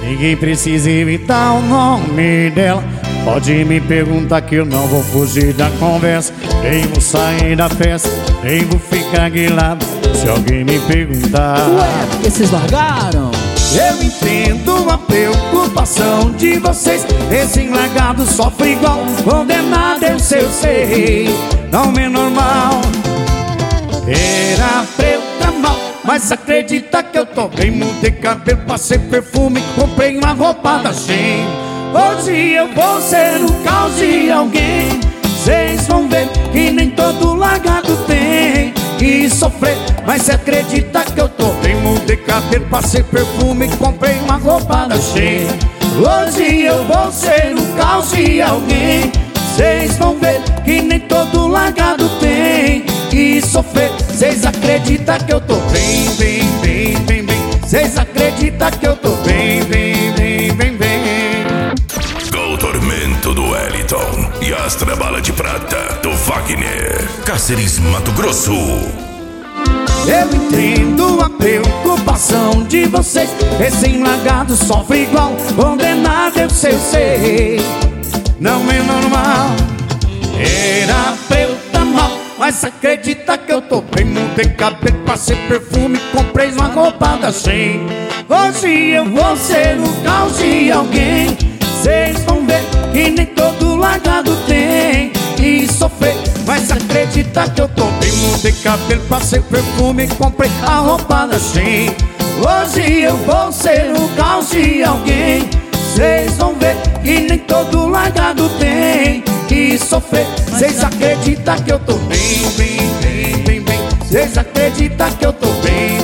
Ninguém precisa evitar o nome dela. Pode me perguntar que eu não vou fugir da conversa. Nem vou sair da festa, nem vou ficar guilado se alguém me perguntar. Ué, por que vocês largaram? Eu entendo a preocupação de vocês. Esse largado sofre igual condenado, eu sei. Não é normal. Era pra eu tá mal, mas acredita que eu tô bem. Mudei cabelo, passei perfume, comprei uma roupa da Shein. Hoje eu vou ser o caos de alguém. Vocês vão ver que nem todo largado tem que sofrer, mas cê acredita que eu tô bem. Mudei cabelo, passei perfume, comprei uma roupa da Shein. Hoje eu vou ser o caos de alguém. Vocês vão ver que nem todo largado tem que sofrer. Cês acreditam que eu tô bem. Cês acreditam que eu tô bem. Com o tormento do Wellington e as trabalhas de prata do Wagner, Cáceres, Mato Grosso. Eu entendo a preocupação de vocês. Recém-largado sofre igual condenado, eu sei. Não é normal. Era pra eu tá mal, mas acredita que eu tô bem. Mudei cabelo, passei perfume, comprei uma roupa da Shein. Hoje eu vou ser o caos de alguém. Vocês vão ver que nem todo largado tem que sofrer, mas acredita que eu tô bem. Mudei cabelo, passei perfume, comprei a roupa da Shein. Hoje eu vou ser o caos de alguém. Vocês vão ver que nem todo largado tem que sofrer. Vocês acreditam que eu tô bem. Vocês acreditam que eu tô bem.